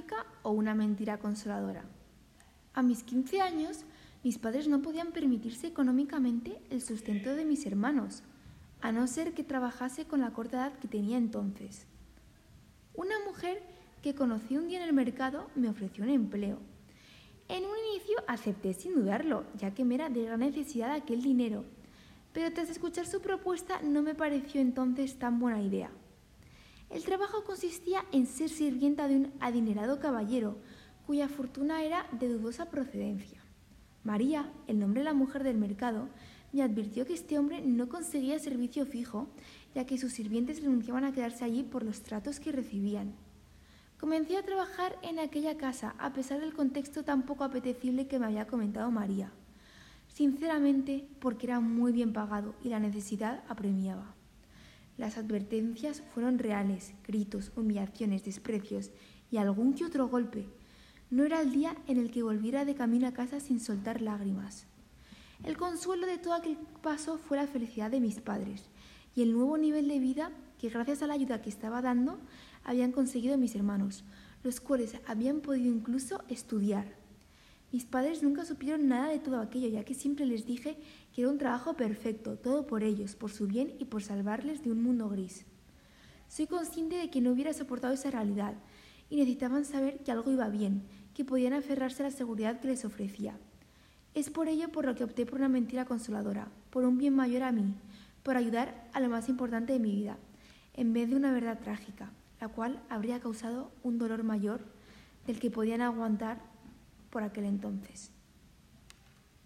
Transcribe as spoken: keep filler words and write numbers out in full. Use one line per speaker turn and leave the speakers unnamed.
mágica o una mentira consoladora. A mis quince años, mis padres no podían permitirse económicamente el sustento de mis hermanos, a no ser que trabajase con la corta edad que tenía entonces. Una mujer que conocí un día en el mercado me ofreció un empleo. En un inicio acepté sin dudarlo, ya que me era de gran necesidad aquel dinero, pero tras escuchar su propuesta no me pareció entonces tan buena idea. El trabajo consistía en ser sirvienta de un adinerado caballero, cuya fortuna era de dudosa procedencia. María, el nombre de la mujer del mercado, me advirtió que este hombre no conseguía servicio fijo, ya que sus sirvientes renunciaban a quedarse allí por los tratos que recibían. Comencé a trabajar en aquella casa a pesar del contexto tan poco apetecible que me había comentado María. Sinceramente, porque era muy bien pagado y la necesidad apremiaba. Las advertencias fueron reales, gritos, humillaciones, desprecios y algún que otro golpe. No era el día en el que volviera de camino a casa sin soltar lágrimas. El consuelo de todo aquel paso fue la felicidad de mis padres y el nuevo nivel de vida que, gracias a la ayuda que estaba dando, habían conseguido mis hermanos, los cuales habían podido incluso estudiar. Mis padres nunca supieron nada de todo aquello, ya que siempre les dije que era un trabajo perfecto, todo por ellos, por su bien y por salvarles de un mundo gris. Soy consciente de que no hubiera soportado esa realidad y necesitaban saber que algo iba bien, que podían aferrarse a la seguridad que les ofrecía. Es por ello por lo que opté por una mentira consoladora, por un bien mayor a mí, por ayudar a lo más importante de mi vida, en vez de una verdad trágica, la cual habría causado un dolor mayor del que podían aguantar por aquel entonces.